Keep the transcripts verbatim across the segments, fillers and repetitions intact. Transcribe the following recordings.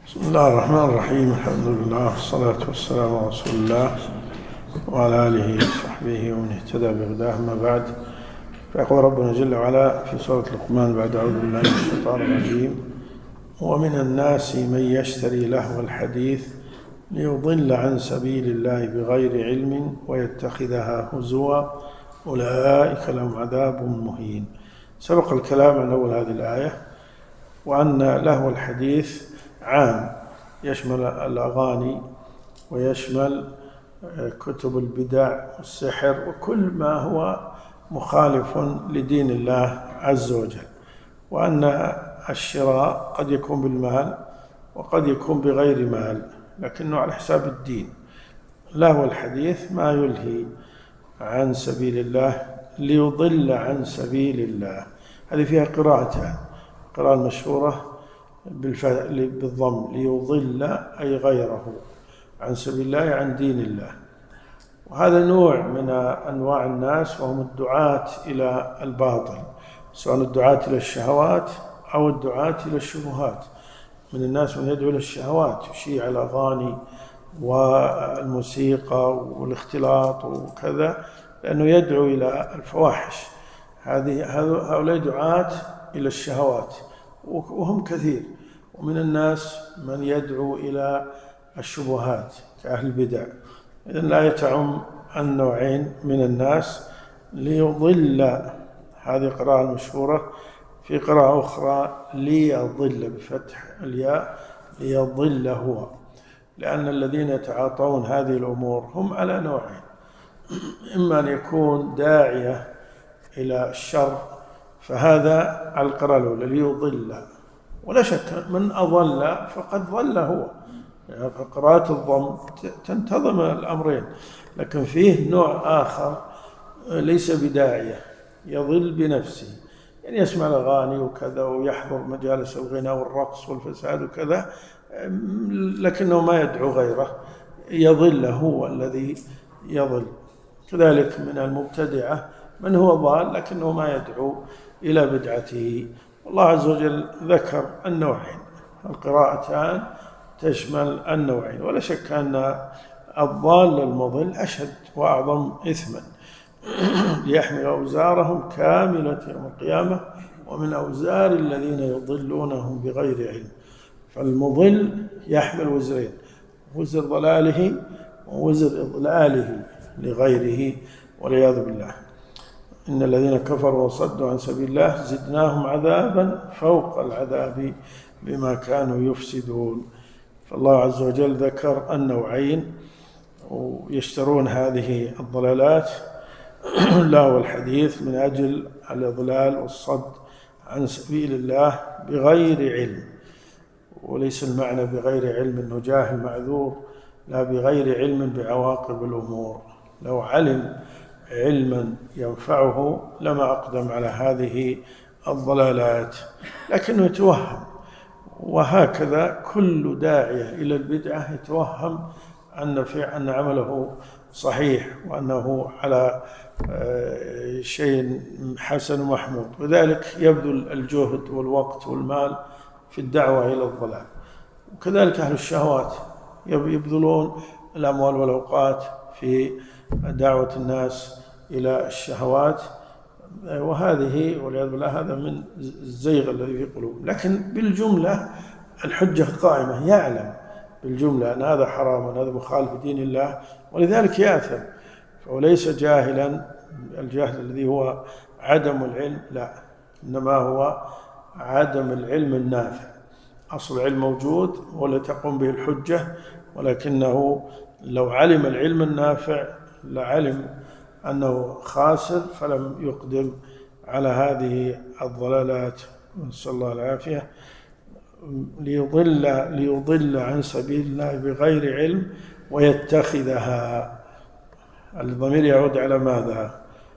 بسم الله الرحمن الرحيم. الحمد لله والصلاة والسلام على رسول الله وعلى آله وصحبه ومن اهتدى بهداه. أما بعد، فيقول ربنا جل وعلا في سورة لقمان بعد أعوذ بالله من الشيطان الرجيم: ومن الناس من يشتري لهو الحديث ليضل عن سبيل الله بغير علم ويتخذها هزوا أولئك لهم عذاب مهين. سبق الكلام عن أول هذه الآية، وأن لهو الحديث عام يشمل الأغاني ويشمل كتب البدع والسحر وكل ما هو مخالف لدين الله عز وجل، وأن الشراء قد يكون بالمال وقد يكون بغير مال لكنه على حساب الدين. لهو الحديث ما يلهي عن سبيل الله ليضل عن سبيل الله. هذه فيها قراءتان: قراءة المشهورة بالضم ليضل أي غيره عن سبيل الله عن دين الله، وهذا نوع من أنواع الناس وهم الدعاة إلى الباطل، سواء الدعاة إلى الشهوات أو الدعاة إلى الشبهات. من الناس من يدعو إلى الشهوات يشيع الأغاني والموسيقى والاختلاط وكذا، لأنه يدعو إلى الفواحش. هذه هؤلاء دعاة إلى الشهوات وهم كثير. ومن الناس من يدعو إلى الشبهات كأهل البدع. إذن لا يتعم النوعين من الناس. ليضل، هذه قراءة المشهورة. في قراءة أخرى ليضل بفتح الياء، ليضل هو، لأن الذين يتعاطون هذه الأمور هم على نوعين: إما أن يكون داعية إلى الشر، فهذا على القراءة الأولى ليضل، ولا شك من أضل فقد ضل هو. يعني فقراءة الضم تنتظم الأمرين. لكن فيه نوع آخر ليس بداعية، يضل بنفسه، يعني يسمع الأغاني وكذا ويحضر مجالس الغناء والرقص والفساد وكذا، لكنه ما يدعو غيره، يضل هو الذي يضل. كذلك من المبتدعة من هو ضال لكنه ما يدعو إلى بدعته. الله عز وجل ذكر النوعين، القراءتان تشمل النوعين. ولا شك أن الضال المضل أشد وأعظم إثما، ليحمل أوزارهم كاملة يوم القيامة ومن أوزار الذين يضلونهم بغير علم. فالمضل يحمل وزرين: وزر ضلاله ووزر إضلاله لغيره والعياذ بالله. إن الذين كفروا وصدوا عن سبيل الله زدناهم عذابا فوق العذاب بما كانوا يفسدون. فالله عز وجل ذكر النوعين، ويشترون هذه الضلالات لهو الحديث من أجل الإضلال والصد عن سبيل الله بغير علم. وليس المعنى بغير علم أنه جاهل معذور، لا، بغير علم بعواقب الأمور. لو علم علما ينفعه لما أقدم على هذه الضلالات، لكنه يتوهم. وهكذا كل داعية إلى البدعة يتوهم أن أن عمله صحيح وأنه على شيء حسن ومحمود، وذلك يبذل الجهد والوقت والمال في الدعوة إلى الضلال. وكذلك أهل الشهوات يبذلون الأموال والأوقات في دعوة الناس إلى الشهوات، وهذه والعياذ بالله هذا من الزيغ الذي في قلوبهم. لكن بالجملة الحجة قائمة، يعلم بالجملة أن هذا حرام وأن هذا مخالف دين الله، ولذلك يأثم. فليس جاهلا الجهل الذي هو عدم العلم، لا، إنما هو عدم العلم النافع. أصل العلم موجود ولا تقوم به الحجة، ولكنه لو علم العلم النافع لعلم أنه خاسر فلم يقدم على هذه الضلالات، نسأل الله العافية. ليضل ليضل عن سبيل الله بغير علم ويتخذها. الضمير يعود على ماذا؟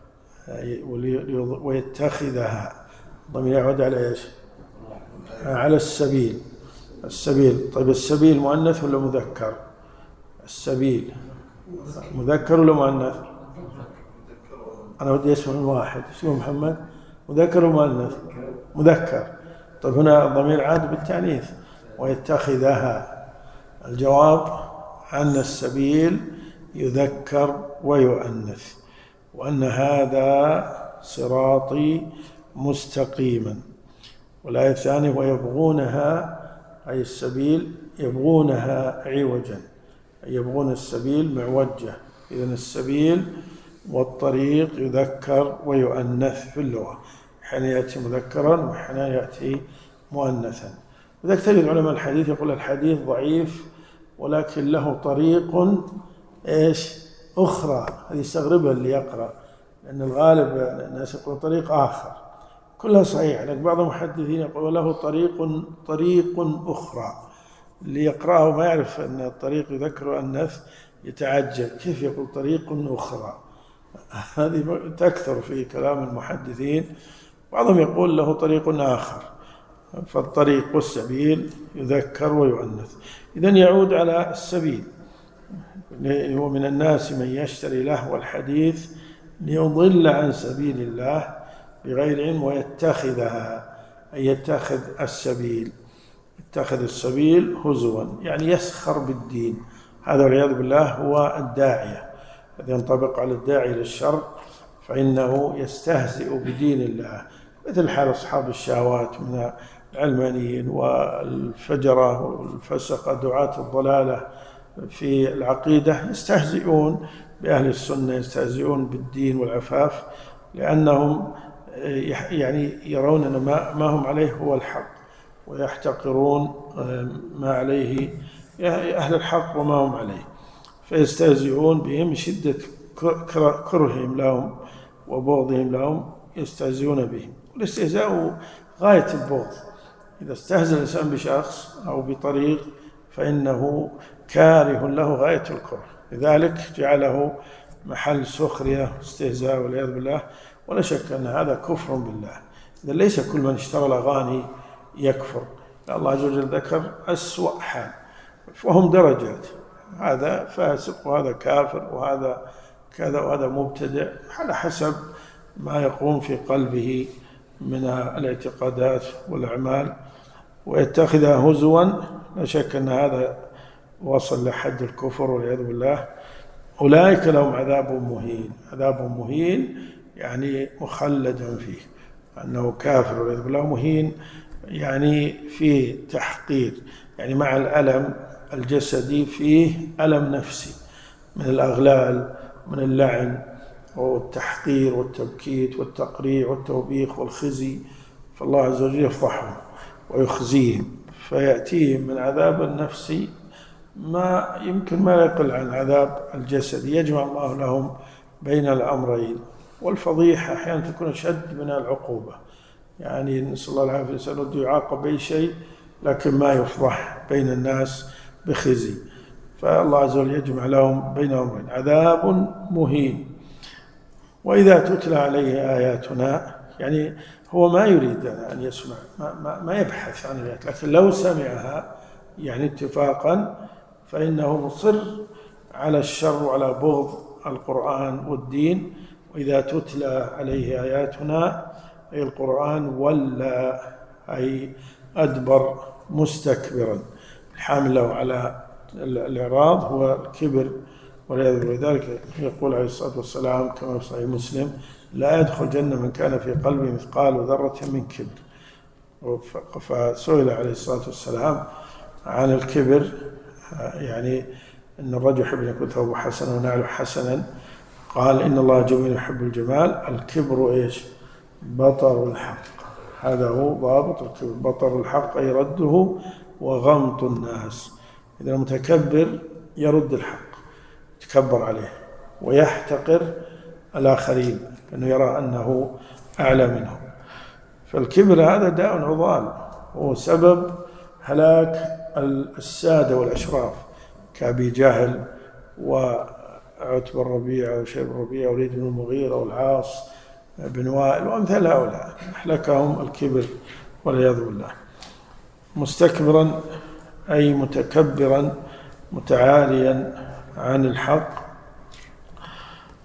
ويتخذها، الضمير يعود على إيش؟ على السبيل. السبيل. طيب السبيل مؤنث ولا مذكر؟ السبيل مذكر ولا مؤنث؟ أنا ودي اسمه واحد، اسمه محمد، مذكر ومؤنث؟ مذكر. طيب هنا الضمير عاد بالتأنيث، ويتخذها. الجواب أن السبيل يذكر ويؤنث، وأن هذا صراطي مستقيما. والآية الثانية ويبغونها، أي السبيل يبغونها عوجا، أي يبغون السبيل معوجة. إذن السبيل والطريق يذكر ويؤنث في اللغة، حين يأتي مذكرا وحين يأتي مؤنثا. لذلك تجد علماء الحديث يقول الحديث ضعيف ولكن له طريق إيش أخرى، هذه يستغربها اللي يقرأ، لأن الغالب الناس يقول طريق آخر، كلها صحيح، لكن بعض المحدثين يقول له طريق طريق أخرى. اللي يقرأه ما يعرف أن الطريق يذكر ويؤنث يتعجب كيف يقول طريق أخرى. هذه تكثر في كلام المحدثين، بعضهم يقول له طريق آخر. فالطريق والسبيل يذكر ويؤنث. إذن يعود على السبيل. ومن الناس من يشتري لهو الحديث ليضل عن سبيل الله بغير علم ويتخذها، أي يتخذ السبيل، يتخذ السبيل هزوا، يعني يسخر بالدين. هذا والعياذ بالله هو الداعية، الذي ينطبق على الداعي للشر، فإنه يستهزئ بدين الله، مثل حال أصحاب الشهوات من العلمانيين والفجرة والفسقة دعاة الضلالة في العقيدة، يستهزئون بأهل السنة، يستهزئون بالدين والعفاف، لأنهم يعني يرون أن ما هم عليه هو الحق، ويحتقرون ما عليه أهل الحق وما هم عليه، فيستهزئون بهم شدة كرههم لهم وبغضهم لهم، يستهزئون بهم. والاستهزاء غاية البغض. إذا استهزأ الإنسان بشخص أو بطريق فإنه كاره له غاية الكره، لذلك جعله محل سخرية واستهزاء والعياذ بالله. ولا شك أن هذا كفر بالله. إذا ليس كل من اشترى الأغاني يكفر، الله عز وجل ذكر أسوأ حال، وهم درجات، هذا فاسق وهذا كافر وهذا كذا وهذا مبتدع، على حسب ما يقوم في قلبه من الاعتقادات والأعمال. ويتخذها هزوا، لا شك أن هذا وصل لحد الكفر والعياذ بالله. أولئك لهم عذاب مهين. عذاب مهين يعني مخلد فيه، أنه كافر والعياذ بالله، مهين يعني فيه تحقير، يعني مع الألم الجسدي فيه ألم نفسي من الأغلال، من اللعن والتحقير والتبكيت والتقريع والتوبيخ والخزي، فالله عز وجل يفضحهم ويخزيهم، فيأتيهم من عذاب النفسي ما يمكن ما يقل عن عذاب الجسد. يجمع الله لهم بين الأمرين. والفضيحة أحيانا تكون أشد من العقوبة، يعني نسأل الله العافية، يسأل يعاقب بأي شيء لكن ما يفضح بين الناس بخزي. فالله عز وجل يجمع لهم بين أمرين، عذاب مهين. وإذا تتلى عليه آياتنا، يعني هو ما يريد أن يسمع، ما, ما, ما يبحث عن الآيات، لكن لو سمعها يعني اتفاقا فإنه مصر على الشر وعلى بغض القرآن والدين. وإذا تتلى عليه آياتنا أي القرآن ولى، أي أدبر مستكبرا. الحامل له على الإعراض هو الكبر والعياذ بالله. ولذلك يقول عليه الصلاة والسلام كما في صحيح مسلم: لا يدخل الجنة من كان في قلبه مثقال ذرة من كبر. فسئل عليه الصلاة والسلام عن الكبر، يعني أن الرجل يحب أن يكون ثوبه حسنا ونعله حسنا، قال: إن الله جميل يحب الجمال. الكبر إيش؟ بطر الحق. هذا هو ضابط الكبر، بطر الحق أي رده وغمط الناس. إذا المتكبر يرد الحق، يتكبر عليه ويحتقر الآخرين لأنه يرى أنه أعلى منهم. فالكبر هذا داء عضال، هو سبب هلاك السادة والأشراف كأبي جهل وعتب الربيع وشيب الربيع ووليد بن المغيرة والعاص بن وائل وأمثال هؤلاء، أهلكهم الكبر والعياذ بالله. مستكبرا أي متكبرا متعاليا عن الحق،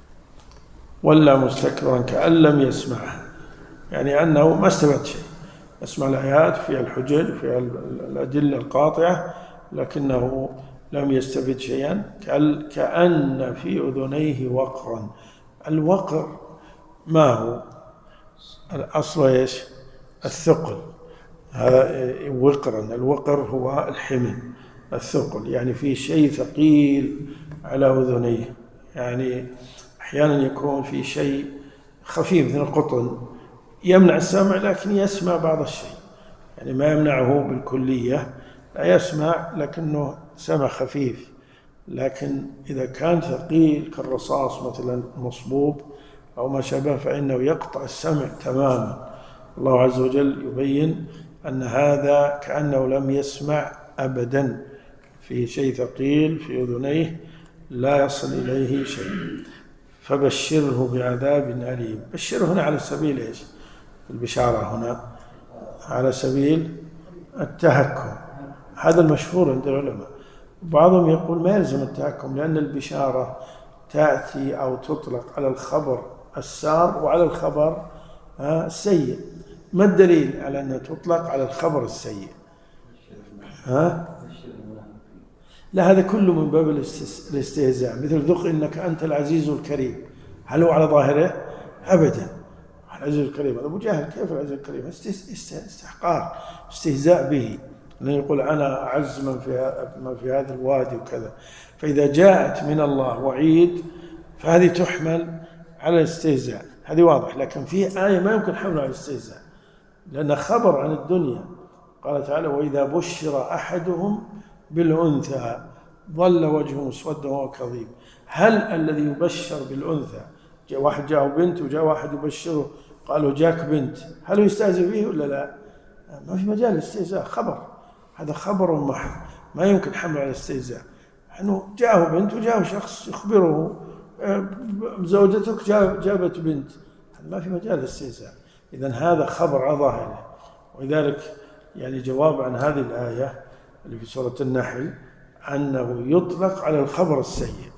ولا مستكبرا كأن لم يسمعه، يعني أنه ما استفاد شيء، يسمع الآيات فيها الحجج فيها الأدلة القاطعة، لكنه لم يستفد شيئا، كأن في أذنيه وقرا. الوقر ما هو؟ الأصل إيش؟ الثقل. هذا وقرا، الوقر هو الحمل، الثقل يعني في شيء ثقيل على أذنيه. يعني أحيانا يكون في شيء خفيف مثل القطن يمنع السمع لكن يسمع بعض الشيء، يعني ما يمنعه بالكلية، لا يسمع لكنه سمع خفيف. لكن إذا كان ثقيل كالرصاص مثلا مصبوب أو ما شابه فإنه يقطع السمع تماما. الله عز وجل يبين أن هذا كأنه لم يسمع أبدا، في شيء ثقيل في أذنيه لا يصل إليه شيء. فبشره بعذاب أليم. بشره هنا على سبيل إيش؟ البشارة هنا على سبيل التهكم، هذا المشهور عند العلماء. بعضهم يقول ما يلزم التهكم، لأن البشارة تأتي أو تطلق على الخبر السار وعلى الخبر السيء. ما الدليل على أنها تطلق على الخبر السيء؟ ها؟ لا، هذا كله من باب الاستهزاء، مثل ذق إنك أنت العزيز الكريم، هل هو على ظاهره؟ أبدا. العزيز الكريم، أبو جهل كيف العزيز الكريم؟ استحقار، استهزاء به، أنه يقول أنا أعز من في من في هذا الوادي وكذا. فإذا جاءت من الله وعيد فهذه تحمل على الاستهزاء، هذه واضح. لكن في آية ما يمكن حملها على الاستهزاء، لأن خبر عن الدنيا. قال تعالى وإذا بشر أحدهم بالأنثى ظل وجهه مسودا وهو كظيم. هل الذي يبشر بالأنثى، جاء واحد جاءه بنت وجاء واحد يبشره قالوا جاك بنت، هل يستهزئ به ولا لا؟ ما في مجال الاستهزاء، خبر، هذا خبر محض ما يمكن حمله على الاستهزاء. أنه جاءه بنت وجاءه شخص يخبره زوجتك جابت بنت، ما في مجال الاستهزاء. إذن هذا خبر على ظاهره. ولذلك يعني جواب عن هذه الآية اللي في سورة النحل أنه يطلق على الخبر السيء،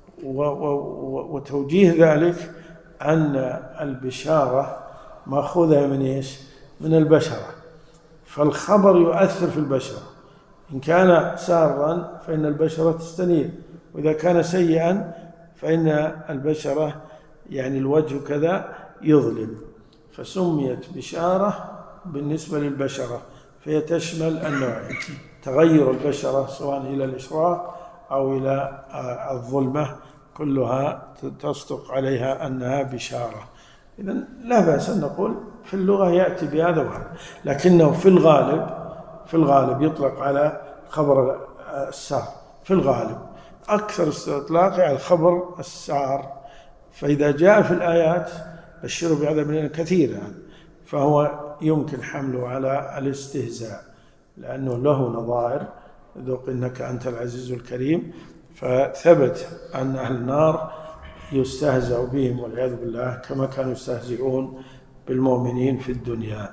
وتوجيه ذلك أن البشارة مأخوذة من إيش؟ من البشرة، فالخبر يؤثر في البشرة. إن كان سارا فإن البشرة تستنير، وإذا كان سيئا فإن البشرة يعني الوجه كذا يظلم. فسميت بشارة بالنسبة للبشرة، فهي تشمل النوعين، تغير البشرة سواء إلى الإشراق أو إلى الظلمة، كلها تصدق عليها أنها بشارة. إذن لا بأس أن نقول في اللغة يأتي بهذا وهذا، لكنه في الغالب في الغالب يطلق على خبر السار، في الغالب أكثر استطلاقه على الخبر السار. فإذا جاء في الآيات بشروا بعذاب أليم كثيرا، فهو يمكن حمله على الاستهزاء، لأنه له نظائر، ذوق إنك أنت العزيز الكريم. فثبت أن أهل النار يستهزأ بهم والعياذ بالله كما كانوا يستهزئون بالمؤمنين في الدنيا.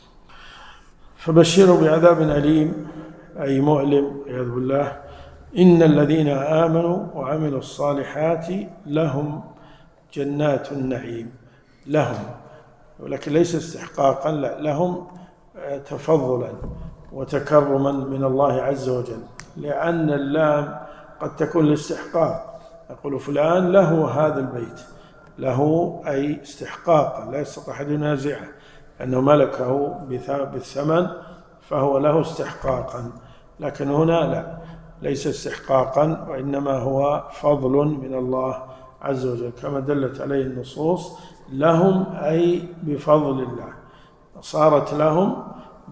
فبشروا بعذاب أليم أي مؤلم والعياذ بالله. إن الذين آمنوا وعملوا الصالحات لهم جنات النعيم، لهم، ولكن ليس استحقاقا، لا، لهم تفضلا وتكرما من الله عز وجل، لأن اللام قد تكون الاستحقاق، يقول فلان له هذا البيت، له أي استحقاقا لا يستطيع أحد ينازعه، أنه ملكه بالثمن فهو له استحقاقا. لكن هنا لا، ليس استحقاقا، وإنما هو فضل من الله عز وجل كما دلت عليه النصوص. لهم أي بفضل الله، صارت لهم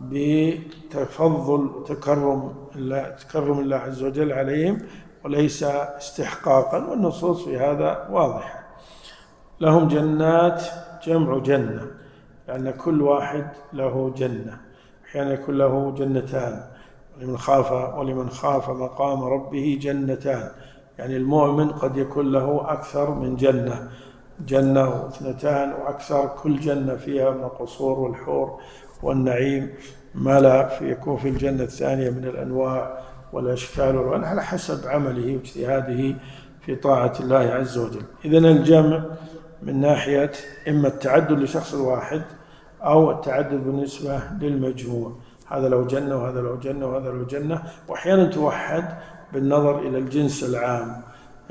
بتفضل تكرم الله تكرم الله عز وجل عليهم، وليس استحقاقا، والنصوص في هذا واضحة. لهم جنات، جمع جنة، لأن كل واحد له جنة، أحيانا يكون له جنتان، ولمن خاف ولمن خاف مقام ربه جنتان، يعني المؤمن قد يكون له أكثر من جنة، جنة واثنتان وأكثر، كل جنة فيها من القصور والحور والنعيم ما لا يكون في الجنة الثانية من الأنواع والأشكال والألوان على حسب عمله واجتهاده في طاعة الله عز وجل. إذن الجمع من ناحية إما التعدد لشخص واحد أو التعدد بالنسبة للمجموع، هذا له جنة وهذا له جنة وهذا له جنة. وأحيانا توحد بالنظر إلى الجنس العام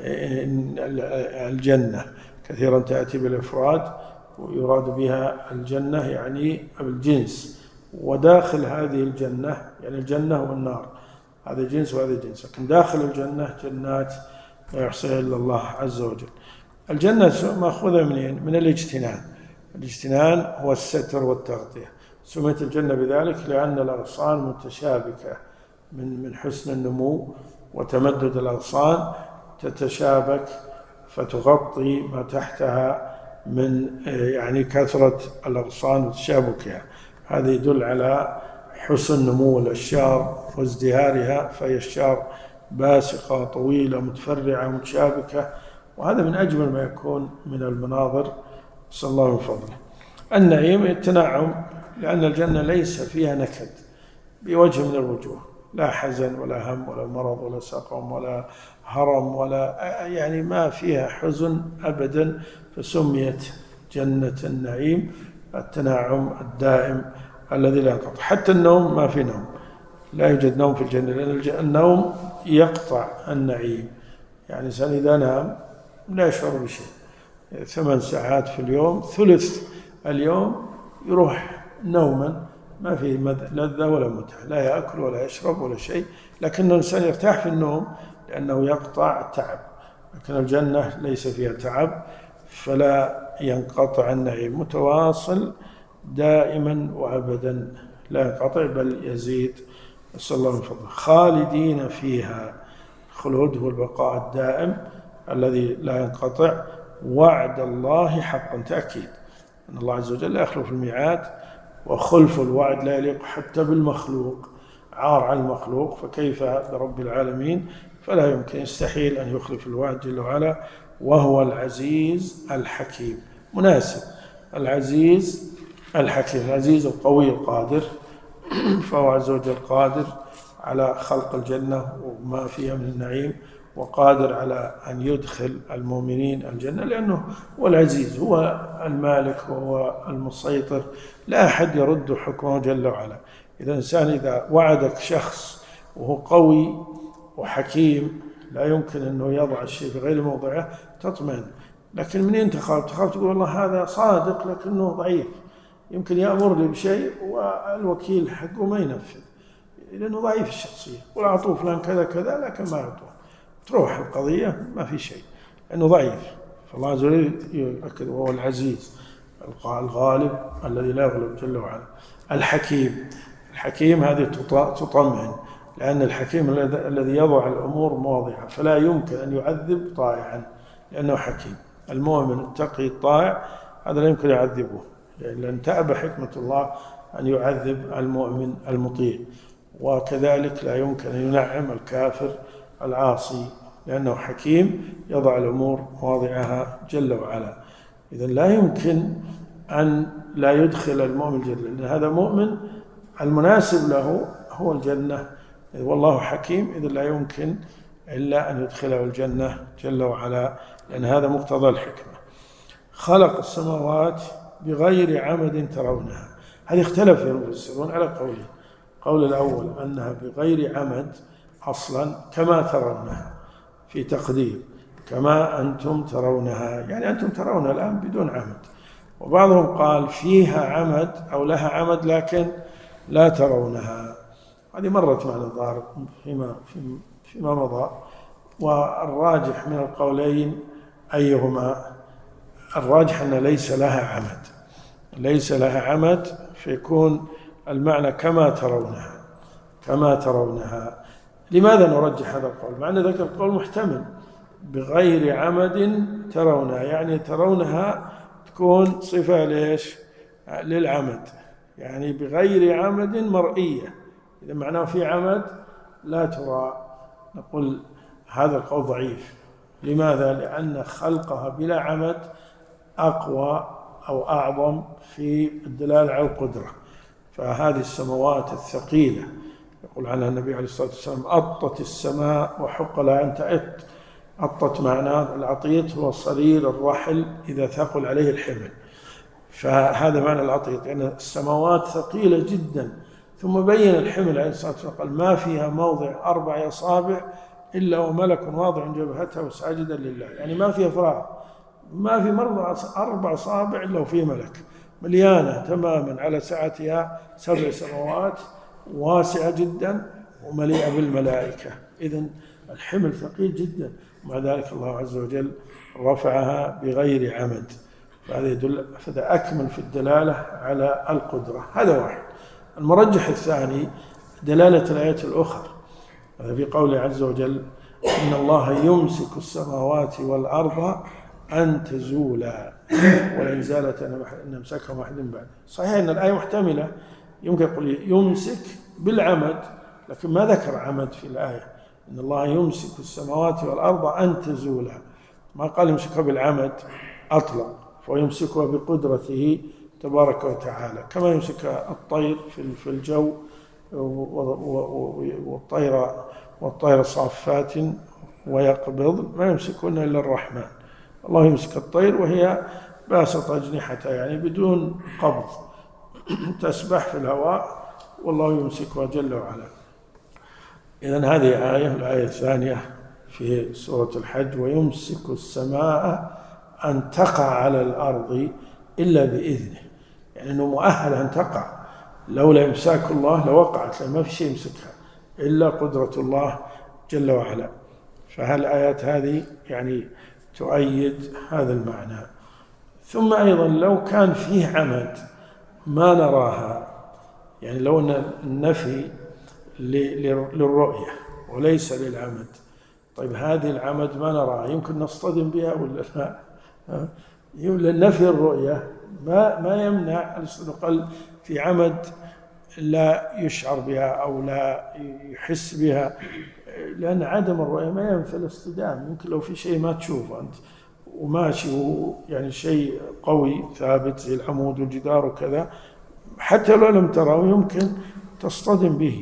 الجنة، كثيرا تأتي بالإفراد ويراد بها الجنة يعني الجنس، وداخل هذه الجنة يعني الجنة والنار، هذا جنس وهذا جنس، لكن داخل الجنة جنات لا يحصيها إلا الله عز وجل. الجنة مأخوذة منين؟ من الاجتنان. الاجتنان هو الستر والتغطية. سميت الجنة بذلك لأن الأغصان متشابكة من من حسن النمو وتمدد الأغصان، تتشابك فتغطي ما تحتها من يعني كثرة الأغصان وتشابكها. هذا يدل على حسن نمو الأشجار وازدهارها، فهي الأشجار باسقة طويلة متفرعة متشابكة، وهذا من أجمل ما يكون من المناظر، صلى الله من فضله. النعيم التنعم، لأن الجنة ليس فيها نكد بوجه من الوجوه، لا حزن ولا هم ولا مرض ولا سقم ولا هرم ولا يعني ما فيها حزن أبدا، فسميت جنة النعيم، التنعم الدائم الذي لا ينقطع. حتى النوم ما في نوم، لا يوجد نوم في الجنة، لأن النوم يقطع النعيم. يعني الإنسان إذا نام لا يشعر بشيء، ثمان ساعات في اليوم، ثلث اليوم يروح نوما، ما في لذة ولا متعة، لا يأكل ولا يشرب ولا شيء، لكن الإنسان يرتاح في النوم لأنه يقطع التعب. لكن الجنة ليس فيها تعب، فلا ينقطع النعيم، متواصل دائما وأبدا لا ينقطع بل يزيد، نسأل الله من فضله. خالدين فيها، خلود هو البقاء الدائم الذي لا ينقطع. وعد الله حقا، تأكيد أن الله عز وجل لا يخلف الميعاد، وخلف الوعد لا يليق حتى بالمخلوق، عار على المخلوق، فكيف برب العالمين؟ فلا يمكن، يستحيل أن يخلف الوعد جل وعلا، وهو العزيز الحكيم. مناسب العزيز الحكيم، العزيز القوي القادر، فهو عز وجل قادر على خلق الجنة وما فيها من النعيم، وقادر على أن يدخل المؤمنين الجنة، لأنه هو العزيز، هو المالك وهو المسيطر، لا أحد يرد حكمه جل وعلا. إذا الإنسان إذا وعدك شخص وهو قوي وحكيم لا يمكن أنه يضع الشيء في غير موضعه، تطمئن. لكن منين تخاف؟ تخاف تقول والله هذا صادق لكنه ضعيف، يمكن يأمر لي بشيء والوكيل حقه ما ينفذ لأنه ضعيف الشخصية، ولا أعطوه فلان كذا كذا لكن ما أعطوه، تروح القضية ما في شيء لأنه ضعيف. فالله عز وجل يؤكد وهو العزيز الغالب الذي لا يغلب جل وعلا. الحكيم، الحكيم هذه تطمئن، لأن الحكيم الذي يضع الأمور مواضعها، فلا يمكن أن يعذب طائعا لأنه حكيم. المؤمن التقي الطائع هذا لا يمكن يعذبه، لأن تأبى حكمة الله أن يعذب المؤمن المطيع، وكذلك لا يمكن أن ينعم الكافر العاصي، لأنه حكيم يضع الأمور مواضعها جل وعلا. إذن لا يمكن أن لا يدخل المؤمن الجنة، لأن هذا مؤمن المناسب له هو الجنة، والله حكيم، إذن لا يمكن إلا أن يدخله الجنة جل وعلا، لأن هذا مقتضى الحكمة. خلق السماوات بغير عمد ترونها، هذه اختلف المفسرون على قولين. قول الأول أنها بغير عمد أصلا كما ترونها في تقدير، كما أنتم ترونها، يعني أنتم ترونها الآن بدون عمد. وبعضهم قال فيها عمد أو لها عمد لكن لا ترونها، هذه مرت معنا الظاهر فيما, فيما مضى. والراجح من القولين أيهما؟ الراجح أن ليس لها عمد، ليس لها عمد، فيكون المعنى كما ترونها، كما ترونها. لماذا نرجح هذا القول مع أن ذاك القول محتمل؟ بغير عمد ترونها، يعني ترونها تكون صفة ليش؟ للعمد، يعني بغير عمد مرئية، إذا معناه في عمد لا ترى. نقول هذا القول ضعيف. لماذا؟ لأن خلقها بلا عمد أقوى أو أعظم في الدلالة على القدرة. فهذه السماوات الثقيلة يقول عنها النبي عليه الصلاة والسلام أطت السماء وحق لها أن تأت. أطت معناه العطيت هو صرير الرحل إذا ثقل عليه الحمل، فهذا معنى العطيط، لأن يعني السماوات ثقيلة جدا. ثم بين الحمل عليه الصلاة والسلام قال ما فيها موضع أربع أصابع إلا وملك واضع جبهته ساجدا لله، يعني ما فيها فراغ، ما في مرضى أربع أصابع إلا وفيه ملك، مليانة تماما على سعتها سبع سماوات، واسعة جدا ومليئة بالملائكة. إذن الحمل ثقيل جدا، ومع ذلك الله عز وجل رفعها بغير عمد، فهذا يدل، فهذا أكمل في الدلالة على القدرة. هذا واحد. المرجح الثاني دلالة الآيات الأخرى، هذا في قوله عز وجل إن الله يمسك السماوات والأرض أن تزولا ولئن زالتا إن أمسكهما أحد بعد. صحيح أن الآية محتملة، يمكن يقول يمسك بالعمد، لكن ما ذكر عمد في الآية. إن الله يمسك السماوات والأرض أن تزولا، ما قال يمسكها بالعمد أطلق، فيمسكها بقدرته تبارك وتعالى، كما يمسك الطير في الجو والطير والطير صافات ويقبض، ما يمسكون إلا الرحمن. الله يمسك الطير وهي باسطة أجنحتها، يعني بدون قبض تسبح في الهواء، والله يمسكها جل وعلا. إذن هذه آية. الآية الثانية في سورة الحج ويمسك السماء أن تقع على الأرض إلا بإذنه، يعني أنه مؤهل أن تقع، لولا إمساك الله لوقعت، ما في شيء يمسكها إلا قدرة الله جل وعلا. فهالآيات هذه يعني تؤيد هذا المعنى. ثم أيضا لو كان فيه عمد ما نراها، يعني لو أن النفي للرؤية وليس للعمد، طيب هذه العمد ما نراها، يمكن نصطدم بها ولا لا؟ لنفي الرؤية ما ما يمنع الاستقلال في عمد لا يشعر بها أو لا يحس بها، لأن عدم الرؤية ما ينفي الاصطدام. يمكن لو في شيء ما تشوفه أنت وماشي، يعني شيء قوي ثابت زي العمود والجدار وكذا، حتى لو لم تراه يمكن تصطدم به.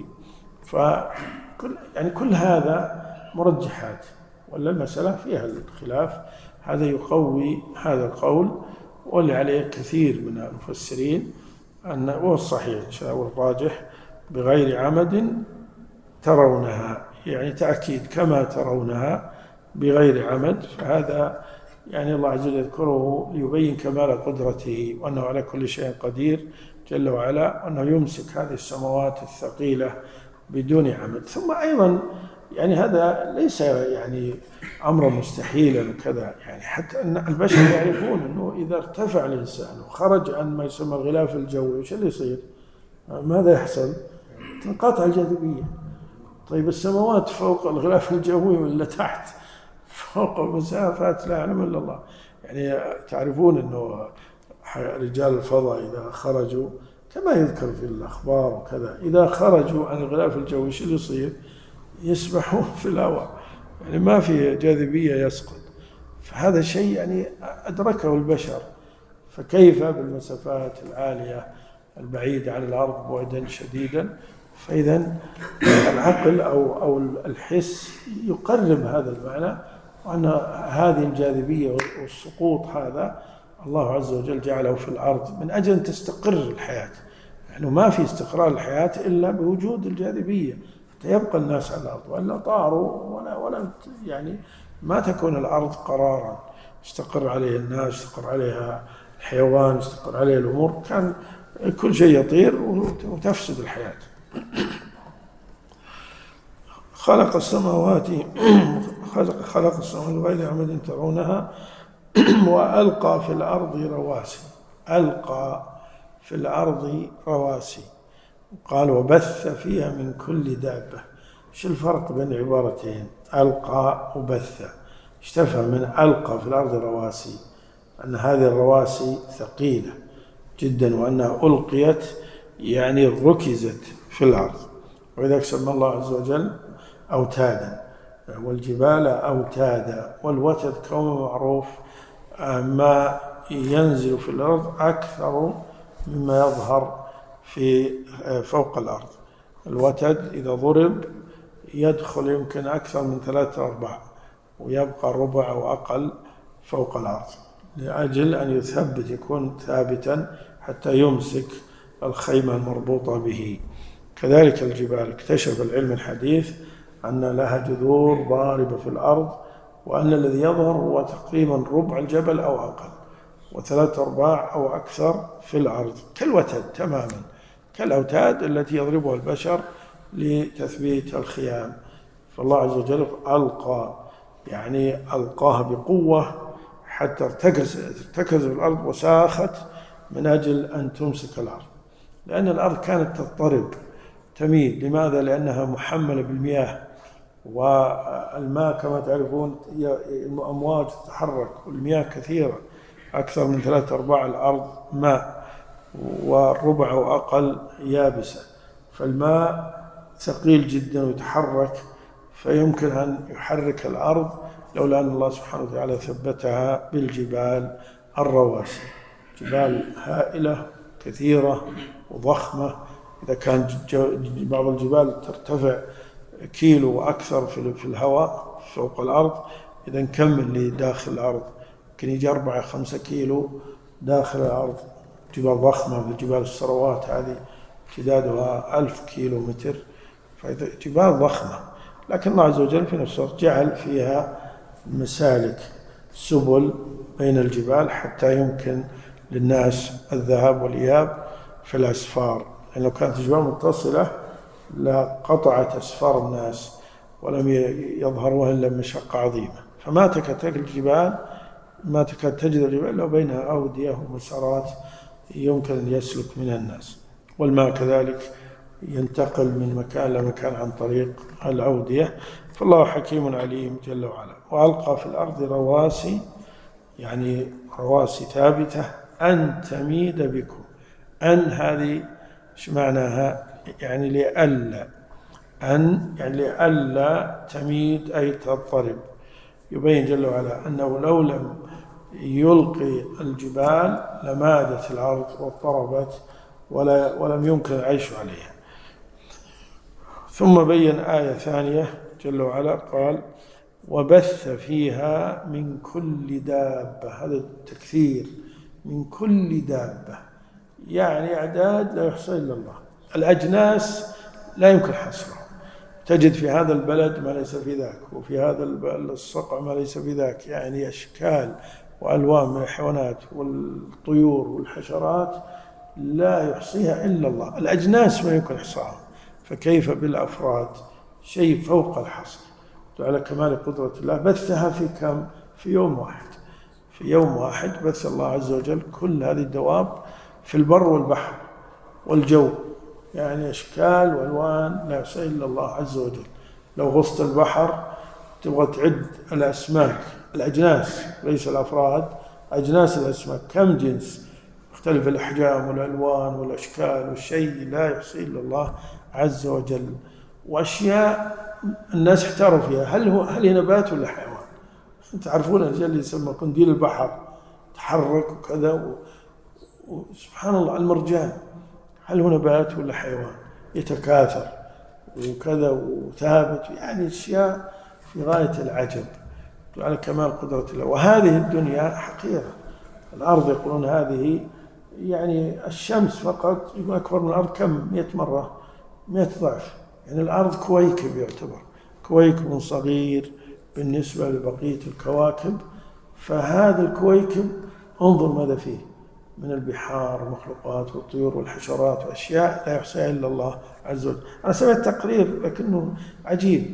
فكل يعني كل هذا مرجحات، ولا المسألة فيها الخلاف. هذا يقوي هذا القول، واللي عليه كثير من المفسرين أن هو الصحيح والراجح بغير عمد ترونها، يعني تأكيد كما ترونها بغير عمد. فهذا يعني الله عز وجل يذكره ليبين كمال قدرته، وأنه على كل شيء قدير جل وعلا، وأنه يمسك هذه السماوات الثقيلة بدون عمد. ثم أيضا يعني هذا ليس يعني أمر مستحيلا وكذا، يعني حتى أن البشر يعرفون أنه إذا ارتفع الإنسان وخرج عن ما يسمى الغلاف الجوي وش اللي يصير؟ ماذا يحصل؟ تنقطع الجاذبية. طيب السماوات فوق الغلاف الجوي ولا تحت؟ فوق مسافات لا يعلم إلا الله. يعني تعرفون أنه رجال الفضاء إذا خرجوا كما يذكر في الأخبار وكذا، إذا خرجوا عن الغلاف الجوي شو اللي يصير؟ يسبحون في الهواء، يعني ما في جاذبية يسقط. فهذا شيء يعني أدركه البشر، فكيف بالمسافات العالية البعيدة عن الأرض بعدا شديدا؟ فإذا العقل أو أو الحس يقرب هذا المعنى، وأن هذه الجاذبية والسقوط هذا الله عز وجل جعله في الأرض من أجل أن تستقر الحياة، يعني ما في استقرار الحياة إلا بوجود الجاذبية، حتى يبقى الناس على الأرض، وإلا طاروا ولا ولا يعني ما تكون الأرض قرارا يستقر عليه الناس، يستقر عليها الحيوان، يستقر عليه الأمور، كان كل شيء يطير وتفسد الحياة. خلق السماوات خلق السماوات غير عمد ترونها وألقى في الأرض رواسي. ألقى في الأرض رواسي، قال وبث فيها من كل دابة. ايش الفرق بين عبارتين ألقى وبث؟ اشتفى من ألقى في الأرض رواسي أن هذه الرواسي ثقيلة جدا، وأنها ألقيت يعني ركزت في الأرض، وإذا سمى الله عز وجل أوتادا، والجبال أوتادا. والوتد كونه معروف ما ينزل في الأرض أكثر مما يظهر في فوق الأرض. الوتد إذا ضرب يدخل يمكن أكثر من ثلاثة أرباع، ويبقى ربع أو أقل فوق الأرض. لأجل أن يثبت يكون ثابتا حتى يمسك الخيمة المربوطة به. كذلك الجبال اكتشف العلم الحديث أن لها جذور ضاربة في الأرض، وأن الذي يظهر هو تقريبا ربع الجبل أو أقل، وثلاث أرباع أو أكثر في الأرض، كالوتد تماما، كالأوتاد التي يضربها البشر لتثبيت الخيام. فالله عز وجل ألقى يعني ألقاها بقوة حتى ارتكز ارتكز الأرض وساخت من أجل أن تمسك الأرض، لأن الأرض كانت تضطرب تميل. لماذا؟ لأنها محملة بالمياه، والماء كما تعرفون الأمواج تتحرك، والمياه كثيرة، أكثر من ثلاثة أرباع الأرض ماء والربع وأقل يابسة، فالماء ثقيل جدا ويتحرك، فيمكن أن يحرك الأرض لولا أن الله سبحانه وتعالى ثبتها بالجبال الرواسي. جبال هائلة كثيرة وضخمة، إذا كان بعض الجبال ترتفع كيلو وأكثر في الهواء فوق الأرض، إذا نكمل لداخل الأرض يمكن يجي أربعة خمسة كيلو داخل الأرض. جبال ضخمة بالجبال السروات هذه امتدادها ألف كيلو متر، فجبال ضخمة، لكن الله عز وجل في نفس الوقت جعل فيها مسالك سبل بين الجبال حتى يمكن للناس الذهاب والإياب في الأسفار، لأن لو كانت الجبال متصلة لقطعت أسفار الناس ولم يظهروها إلا مشقة عظيمة. فما تكاد الجبال ما تكاد تجد الجبال لو بينها أودية ومسارات يمكن أن يسلك من الناس. والماء كذلك ينتقل من مكان لمكان عن طريق الأودية. فالله حكيم عليم جل وعلا. وألقى في الأرض رواسي، يعني رواسي ثابتة، أن تميد بكم. أن هذه ايش معناها؟ يعني لئلا، أن يعني لئلا تميد أي تضطرب. يبين جل وعلا أنه لو لم يلقي الجبال لمادت الأرض واضطربت ولا ولم يمكن العيش عليها. ثم بين آية ثانية جل وعلا قال: وبث فيها من كل دابة. هذا التكثير، من كل دابة، يعني أعداد لا يحصى إلا الله. الأجناس لا يمكن حصرها، تجد في هذا البلد ما ليس في ذاك، وفي هذا الصقع ما ليس في ذاك، يعني أشكال وألوان من الحيوانات والطيور والحشرات لا يحصيها إلا الله. الأجناس ما يمكن إحصائها، فكيف بالأفراد؟ شيء فوق الحصر. على كمال قدرة الله بثها في كم؟ في يوم واحد. في يوم واحد بث الله عز وجل كل هذه الدواب في البر والبحر والجو، يعني أشكال وألوان لا يحصيها إلا الله عز وجل. لو غصت البحر تبغى تعد الأسماك، الأجناس ليس الأفراد، أجناس الأسماك كم جنس، مختلف الأحجام والألوان والأشكال، والشيء لا يحصي إلا الله عز وجل. وأشياء الناس احتاروا فيها، هل هو هل هي نبات ولا حيوان؟ تعرفون الشيء اللي يسمى قنديل البحر تحرك وكذا، وسبحان الله المرجان هل هو نبات ولا حيوان؟ يتكاثر وكذا وثابت، يعني أشياء في غاية العجب على كمال قدرة الله. وهذه الدنيا حقيرة. الأرض يقولون هذه يعني الشمس فقط يكون أكبر من الأرض كم؟ مئة مرة، مئة ضعف. يعني الأرض كويكب يعتبر، كويكب صغير بالنسبة لبقية الكواكب. فهذا الكويكب انظر ماذا فيه من البحار والمخلوقات والطيور والحشرات وأشياء لا يحصيها إلا الله عز وجل. أنا سمعت تقرير لكنه عجيب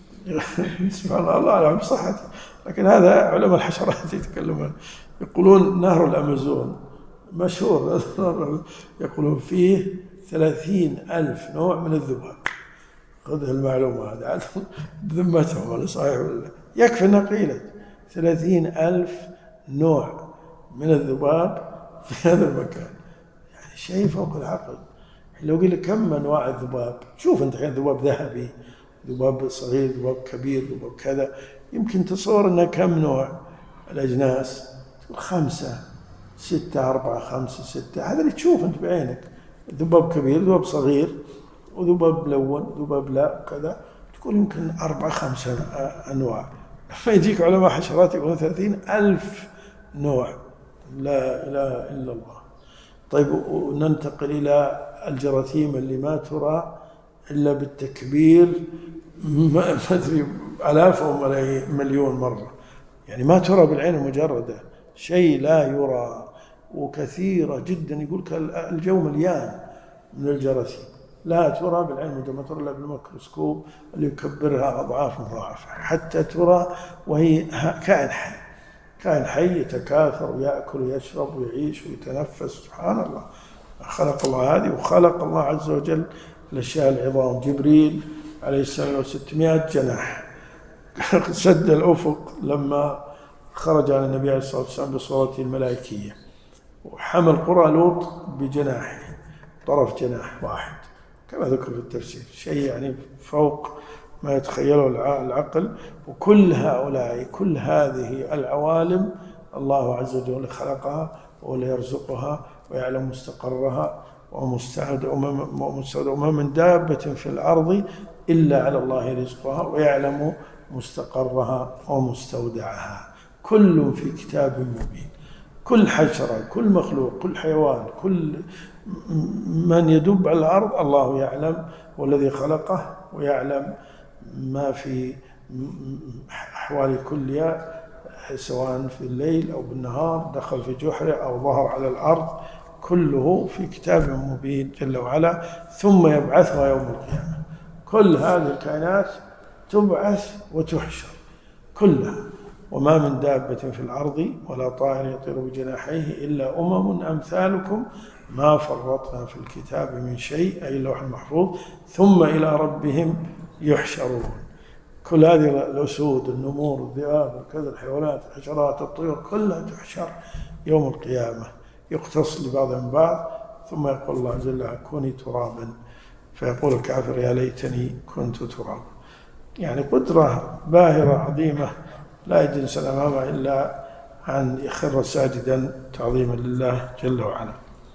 سبحان الله أعلم بصحته، لكن هذا علماء الحشرات يتكلمون، يقولون نهر الأمازون مشهور يقولون فيه ثلاثين ألف نوع من الذباب. خذ المعلومة هذا بذمتهم ولا صحيح ولا يكفي أنها قيلت ثلاثين ألف نوع من الذباب في هذا المكان، يعني شيء فوق العقل. لو قيل كم أنواع الذباب، شوف أنت الحين ذباب ذهبي، ذباب صغير، ذباب كبير، ذباب كذا، يمكن تصور أنها كم نوع الأجناس؟ خمسة ستة أربعة خمسة ستة، هذا اللي تشوف أنت بعينك، ذباب كبير، ذباب صغير، وذباب ملون، ذباب لا كذا، تقول يمكن أربعة خمسة أنواع. فيجيك علماء حشرات يقولون ثلاثين ألف نوع لا إله إلا الله. طيب وننتقل إلى الجراثيم اللي ما ترى إلا بالتكبير ما أدري آلاف أو مليون مرة، يعني ما ترى بالعين المجردة، شيء لا يرى، وكثيرة جدا. يقول الجو مليان من الجراثيم لا ترى بالعين المجردة، ما ترى إلا بالميكروسكوب اللي يكبرها أضعاف مضاعفة حتى ترى وهي كائن حي، كائن حي يتكاثر ويأكل ويشرب ويعيش ويتنفس. سبحان الله، خلق الله هذه. وخلق الله عز وجل الأشياء العظام. جبريل عليه السلام له ستمائة جناح سد الأفق لما خرج على النبي عليه الصلاة والسلام بصورته الملائكية، وحمل قرى لوط بجناحه، طرف جناح واحد كما ذكر في التفسير، شيء يعني فوق ما يتخيله العقل. وكل هؤلاء كل هذه العوالم الله عز وجل خلقها وليرزقها ويعلم مستقرها ومستودع وما من دابة في الأرض إلا على الله رزقها ويعلم مستقرها ومستودعها، كل في كتاب مبين. كل حشرة، كل مخلوق، كل حيوان، كل من يدب على الأرض الله يعلم، والذي خلقه ويعلم ما في أحوال كلها، سواء في الليل أو بالنهار، دخل في جحره أو ظهر على الأرض، كله في كتاب مبين جل وعلا. ثم يبعثها يوم القيامة. كل هذه الكائنات تبعث وتحشر كلها. وما من دابة في الأرض ولا طائر يطير بجناحيه إلا أمم أمثالكم ما فرطنا في الكتاب من شيء، أي اللوح المحفوظ، ثم إلى ربهم يحشرون. كل هذه الأسود، النمور، الذئاب، وكذا الحيوانات، الحشرات، الطيور، كلها تحشر يوم القيامة، يقتص لبعضهم بعض. ثم يقول الله عز وجل كوني ترابا، فيقول الكافر يا ليتني كنت ترابا. يعني قدرة باهرة عظيمة لا يجد الإنسان أمامها إلا أن يخر ساجدا تعظيما لله جل وعلا.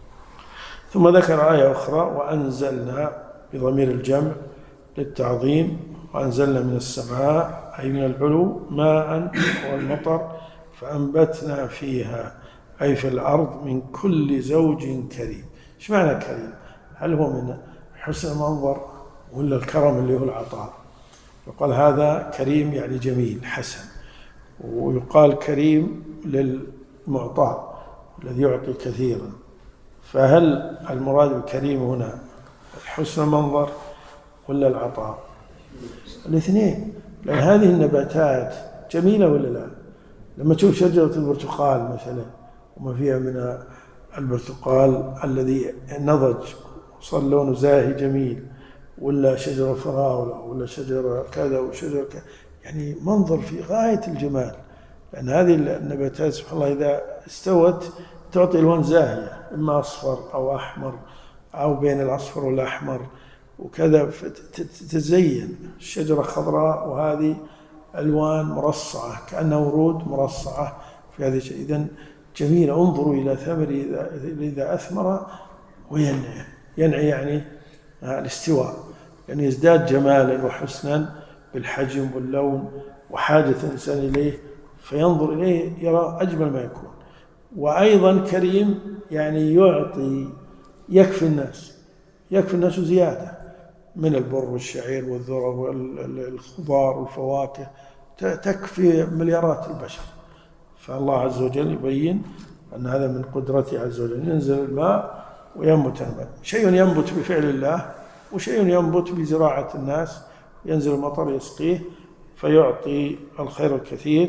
ثم ذكر آية أخرى وأنزلنا بضمير الجمع للتعظيم، وأنزلنا من السماء أي من العلو ماء والمطر فأنبتنا فيها أي في الأرض من كل زوج كريم. إيش معنى كريم؟ هل هو من حسن المنظر ولا الكرم اللي هو العطاء؟ يقال هذا كريم يعني جميل حسن، ويقال كريم للمعطاء الذي يعطي كثيرا. فهل المراد بالكريم هنا حسن المنظر ولا العطاء؟ الاثنين، لأن هذه النباتات جميلة ولا لا؟ لما تشوف شجرة البرتقال مثلا وما فيها من البرتقال الذي نضج وصار لونه زاهي جميل، ولا شجرة فراولة ولا شجرة كذا وشجرة كذا، يعني منظر في غاية الجمال. لأن هذه النباتات سبحان الله إذا استوت تعطي ألوان زاهية، إما أصفر أو أحمر أو بين الأصفر والأحمر وكذا، تتزين الشجرة خضراء وهذه ألوان مرصعة كأنها ورود مرصعة في هذه الشيء. إذن جميلة. انظروا إلى ثمر إذا, إذا أثمر وينعي، ينعي يعني الاستواء، يعني يزداد جمالا وحسنا بالحجم واللون وحاجة الإنسان إليه، فينظر إليه يرى أجمل ما يكون. وأيضا كريم يعني يعطي، يكفي الناس، يكفي الناس زيادة من البر والشعير والذرة والخضار والفواكه، تكفي مليارات البشر. فالله عز وجل يبين أن هذا من قدرته عز وجل، ينزل الماء وينبت النبات. شيء ينبت بفعل الله وشيء ينبت بزراعة الناس، ينزل المطر يسقيه فيعطي الخير الكثير.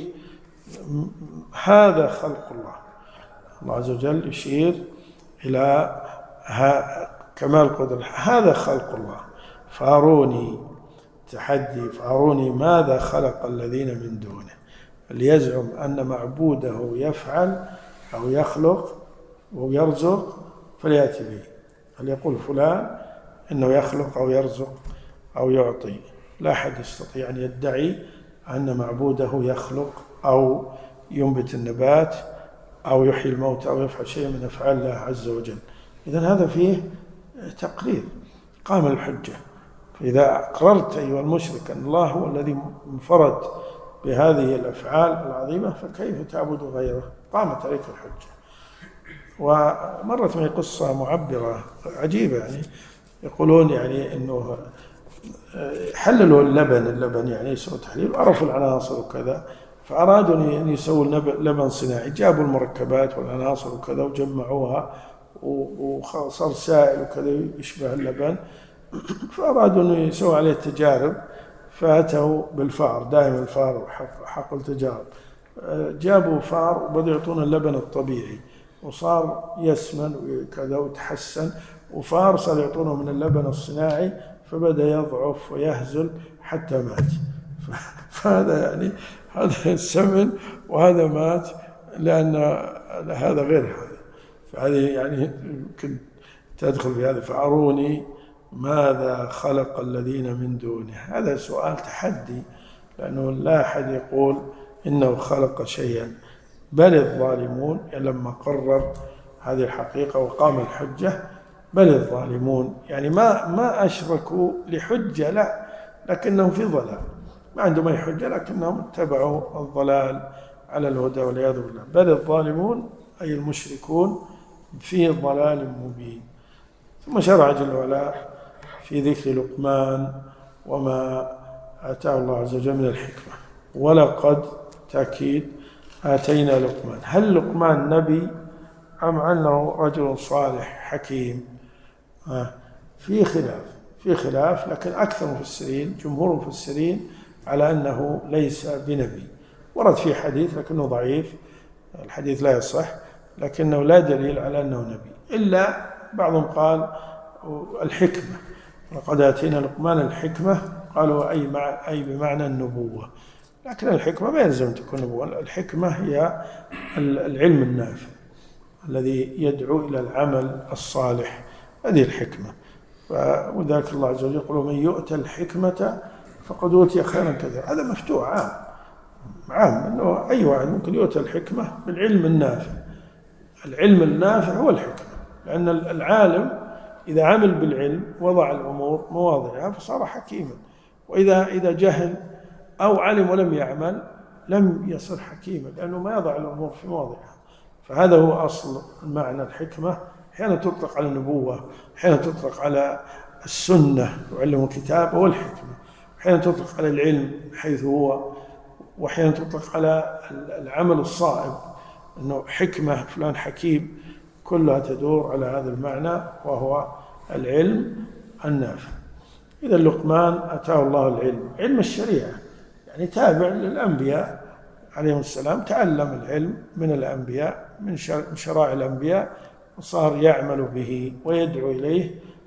هذا خلق الله. الله عز وجل يشير إلى كمال قدرة، هذا خلق الله. فاروني تحدي، فاروني ماذا خلق الذين من دونه، ليزعم أن معبوده يفعل أو يخلق أو يرزق فليأتي به، فليقول فلان إنه يخلق أو يرزق أو يعطي. لا أحد يستطيع أن يدعي أن معبوده يخلق أو ينبت النبات أو يحيي الموت أو يفعل شيء من أفعال الله عز وجل. إذن هذا فيه تقرير، قام الحجة. فإذا أقررت أيها المشرك أن الله هو الذي انفرد بهذه الأفعال العظيمة، فكيف تعبد غيره؟ قامت عليك الحجة. ومرت معي قصة معبرة عجيبة، يعني يقولون يعني أنه حللوا اللبن اللبن يعني يسووا تحليل وعرفوا العناصر وكذا، فأرادوا أن يسووا لبن صناعي، جابوا المركبات والعناصر وكذا وجمعوها وصار سائل وكذا يشبه اللبن، فأرادوا أن يسووا عليه تجارب، فأتوا بالفار، دائما الفار حق التجارب، جابوا فار وبدأوا يعطون اللبن الطبيعي وصار يسمن وكذا وتحسن، وفار صار يعطونه من اللبن الصناعي فبدأ يضعف ويهزل حتى مات. فهذا يعني هذا السمن وهذا مات لأن هذا غير هذا، فهذه يعني يمكن تدخل في هذا. فأروني ماذا خلق الذين من دونه، هذا سؤال تحدي، لأنه لا أحد يقول إنه خلق شيئا، بل الظالمون يعني لما قرر هذه الحقيقة وقام الحجة، بل الظالمون يعني ما ما أشركوا لحجة، لا، لكنهم في ضلال، ما عندهم أي حجة لكنهم اتبعوا الضلال على الهدى والعياذ بالله. بل الظالمون أي المشركون في ضلال مبين. ثم شرع جل وعلا في ذكر لقمان وما آتاه الله عز وجل من الحكمة. ولقد تأكيد آتينا لقمان، هل لقمان نبي أم أنه رجل صالح حكيم؟ آه في خلاف في خلاف لكن أكثر المفسرين جمهور المفسرين على أنه ليس بنبي. ورد في حديث لكنه ضعيف، الحديث لا يصح، لكنه لا دليل على أنه نبي، إلا بعضهم قال الحكمة، لقد آتينا لقمان الحكمة، قالوا أي, مع أي بمعنى النبوة، لكن الحكمة ما يلزم أن تكون نبوة، الحكمة هي العلم النافع الذي يدعو إلى العمل الصالح، هذه الحكمة. وذلك الله عز وجل يقول من يؤتى الحكمة فقد أوتي خيرا كثيرا، هذا مفتوح عام عام أنه أي واحد ممكن يؤتى الحكمة بالعلم النافع. العلم النافع هو الحكمة، لأن العالم إذا عمل بالعلم وضع الأمور مواضعها فصار حكيما، وإذا إذا جهل أو علم ولم يعمل لم يصير حكيما، لأنه ما يضع الأمور في مواضعها. فهذا هو أصل معنى الحكمة. أحيانا تطلق على النبوة، أحيانا تطلق على السنة وعلم الكتاب هو الحكمة، أحيانا تطلق على العلم حيث هو، وأحيانا تطلق على العمل الصائب أنه حكمة فلان حكيم، كلها تدور على هذا المعنى وهو العلم النافع. إذا لقمان أتاه الله العلم، علم الشريعة، يعني تابع للأنبياء عليهم السلام، تعلم العلم من الأنبياء من شرائع الأنبياء وصار يعمل به ويدعو إليه،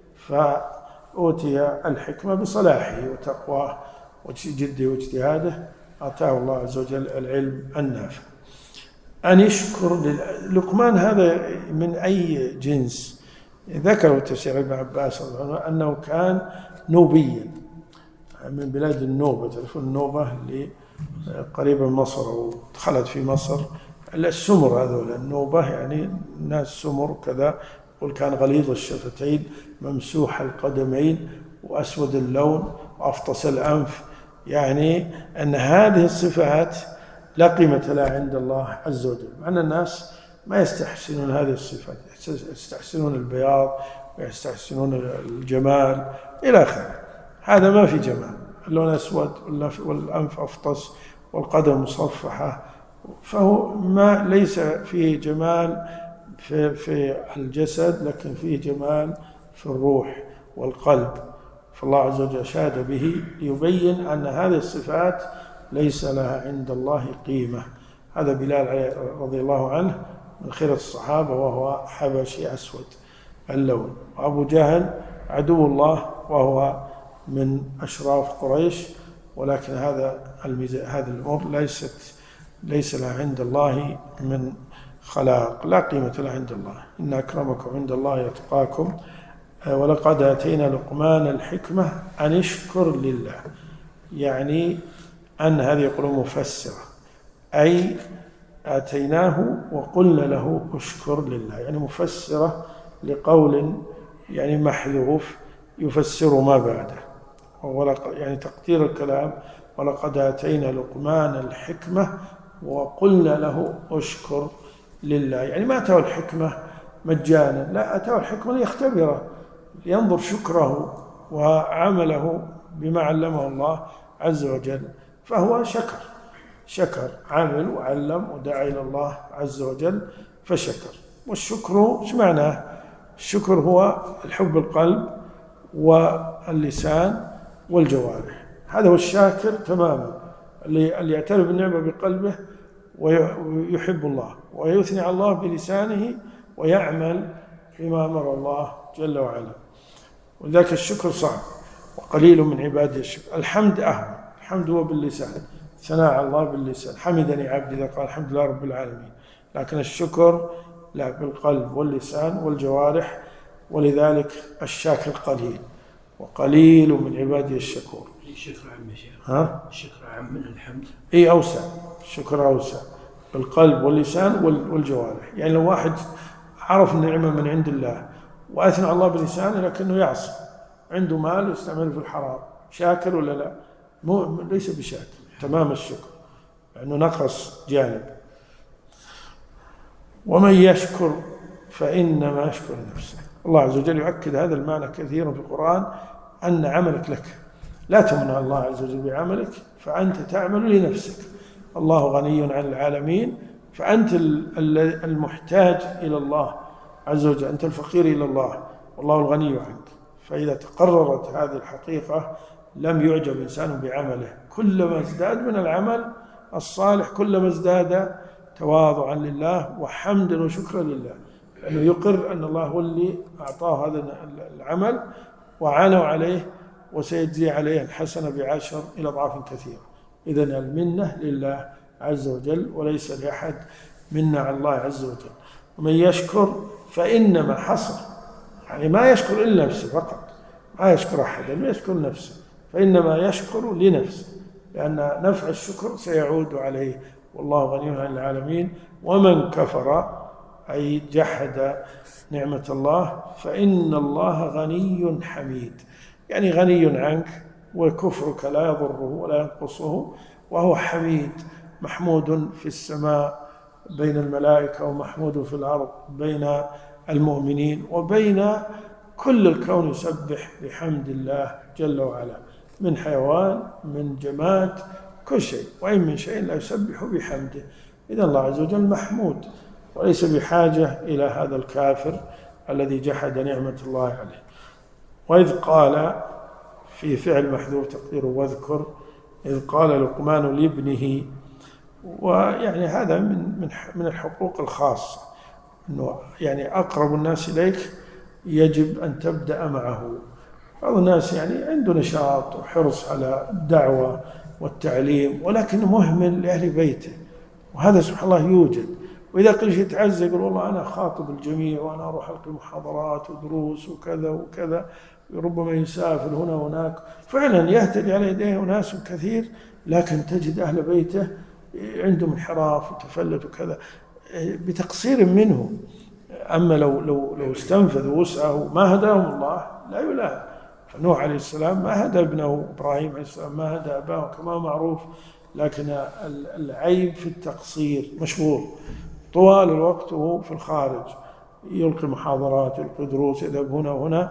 فأوتي الحكمة بصلاحه وتقواه وجده واجتهاده، أتاه الله عز وجل العلم النافع. أن يشكر لقمان هذا من أي جنس؟ ذكروا تفسير ابن عباس رضي الله عنه أنه كان نوبيا من بلاد النوبة، تعرفون النوبة اللي قريبة من مصر ودخلت في مصر، السمر هذول النوبة يعني الناس سمر كذا، يقول كان غليظ الشفتين ممسوح القدمين وأسود اللون وأفطس الأنف، يعني أن هذه الصفات لا قيمة لها عند الله عز وجل، مع أن الناس ما يستحسنون هذه الصفات، يستحسنون البياض ويستحسنون الجمال إلى آخره. هذا ما في جمال، اللون أسود والأنف أفطس والقدم مصفحة، فهو ما ليس فيه جمال في, في الجسد، لكن فيه جمال في الروح والقلب. فالله عز وجل أشاد به ليبين أن هذه الصفات ليس لها عند الله قيمة. هذا بلال رضي الله عنه من خير الصحابة وهو حبشي أسود اللون، وأبو جهل عدو الله وهو من أشراف قريش، ولكن هذا هذه الأمور ليست ليس لها عند الله من خلاق، لا قيمة لها عند الله. إن أكرمكم عند الله يتقاكم. ولقد آتينا لقمان الحكمة أن يشكر لله، يعني أن هذه يقول مفسرة، أي آتيناه وقلنا له اشكر لله، يعني مفسرة لقول يعني محذوف يفسر ما بعده، يعني تقدير الكلام ولقد آتينا لقمان الحكمة وقلنا له اشكر لله، يعني ما أتاه الحكمة مجانا، لا، أتاه الحكمة ليختبره، لينظر شكره وعمله بما علمه الله عز وجل، فهو شكر شكر عمل وعلم ودعا إلى الله عز وجل فشكر. والشكر ايش معناه؟ الشكر هو الحب بالقلب واللسان والجوارح، هذا هو الشاكر تماما، اللي يعترف بالنعمة بقلبه ويحب الله ويثني على الله بلسانه ويعمل بما أمر الله جل وعلا. ولذلك الشكر صعب وقليل من عباده الشكر. الحمد أهون، الحمد هو باللسان، ثناء على الله باللسان، حمدني عبدي إذا قال الحمد لله رب العالمين. لكن الشكر لا، بالقلب واللسان والجوارح، ولذلك الشاكر قليل وقليل من عباده الشكور. الشكر عام يا شيخ. ها؟ الشكر عام من الحمد. اي أوسع، الشكر أوسع بالقلب واللسان والجوارح. يعني لو واحد عرف النعمة من عند الله وأثنى على الله بلسانه لكنه يعصي، عنده مال ويستعمله في الحرام، شاكر ولا لا؟ مو ليس بشاكر تمام الشكر، لأنه نقص جانب. ومن يشكر فإنما يشكر نفسه. الله عز وجل يؤكد هذا المعنى كثيرا في القرآن، أن عملك لك، لا تمنع الله عز وجل بعملك، فأنت تعمل لنفسك. الله غني عن العالمين، فأنت المحتاج إلى الله عز وجل، أنت الفقير إلى الله والله الغني عنك. فإذا تقررت هذه الحقيقة لم يعجب إنسان بعمله، كلما ازداد من العمل الصالح كلما ازداد تواضعا لله وحمدا وشكرا لله، لأنه يقر أن الله هو اللي أعطاه هذا العمل وعانوا عليه وسيجزي عليه الحسنة بعشر إلى أضعاف كثيرة. إذن المنة لله عز وجل وليس لأحد منا على الله عز وجل. ومن يشكر فإنما حصر، يعني ما يشكر إلا نفسه فقط، ما يشكر أحدا، يشكر نفسه، فإنما يشكر لنفسه، لأن نفع الشكر سيعود عليه والله غني عن العالمين. ومن كفر أي جحد نعمة الله فإن الله غني حميد، يعني غني عنك وكفرك لا يضره ولا ينقصه، وهو حميد محمود في السماء بين الملائكة ومحمود في الأرض بين المؤمنين، وبين كل الكون يسبح بحمد الله جل وعلا، من حيوان من جماد كل شيء، وإن من شيء لا يسبح بحمده. إذن الله عز وجل محمود وليس بحاجة إلى هذا الكافر الذي جحد نعمة الله عليه. وإذ قال في فعل محذوف تقديره واذكر، إذ قال لقمان لابنه، ويعني هذا من من من الحقوق الخاصة، إنه يعني أقرب الناس إليك يجب أن تبدأ معه. بعض الناس يعني عنده نشاط وحرص على الدعوة والتعليم ولكن مهمل لأهل بيته، وهذا سبحان الله يوجد. وإذا قيل شيء يتعزى يقول والله أنا خاطب الجميع وأنا أروح ألقي محاضرات ودروس وكذا وكذا، ربما يسافر هنا وهناك، فعلا يهتدي على يديه ناس كثير، لكن تجد أهل بيته عندهم انحراف وتفلت وكذا بتقصير منه. أما لو لو لو استنفذوا وسعه ما هداهم الله لا يلام. فنوح عليه السلام ما هدى ابنه إبراهيم عليه السلام، ما هدى أباه كما معروف، لكن العيب في التقصير، مشغول طوال الوقت وهو في الخارج، يلقي محاضرات يلقي دروس يذهب هنا وهنا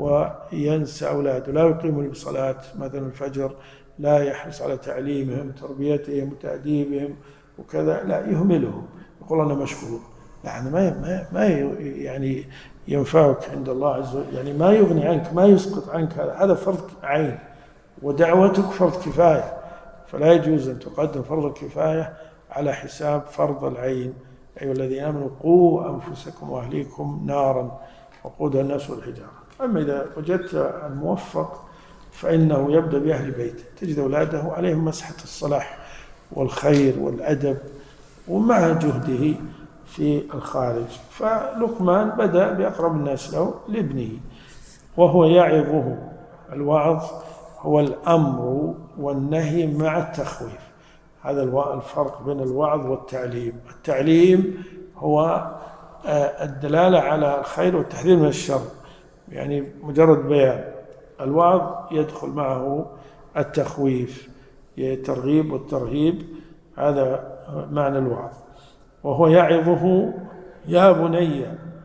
وينسى أولاده، لا يقيم بصلاة مثلا الفجر، لا يحرص على تعليمهم تربيتهم وتأديبهم وكذا، لا يهملهم، يقول أنا مشغول. يعني ما ما ما يعني ينفعك عند الله عز وجل، يعني ما يغني عنك، ما يسقط عنك، هذا هذا فرض عين، ودعوتك فرض كفاية، فلا يجوز أن تقدم فرض الكفاية على حساب فرض العين. أيها الذين آمنوا قوا أنفسكم وأهليكم نارا وقودها الناس والحجارة. أما إذا وجدت الموفق فإنه يبدأ بأهل بيته، تجد أولاده عليهم مسحة الصلاح والخير والأدب ومع جهده في الخارج. فلقمان بدأ بأقرب الناس له لابنه وهو يعظه. الوعظ هو الأمر والنهي مع التخويف، هذا الفرق بين الوعظ والتعليم. التعليم هو الدلالة على الخير والتحذير من الشر، يعني مجرد بيان. الوعظ يدخل معه التخويف، الترغيب والترهيب، هذا معنى الوعظ. وهو يعظه يا بني،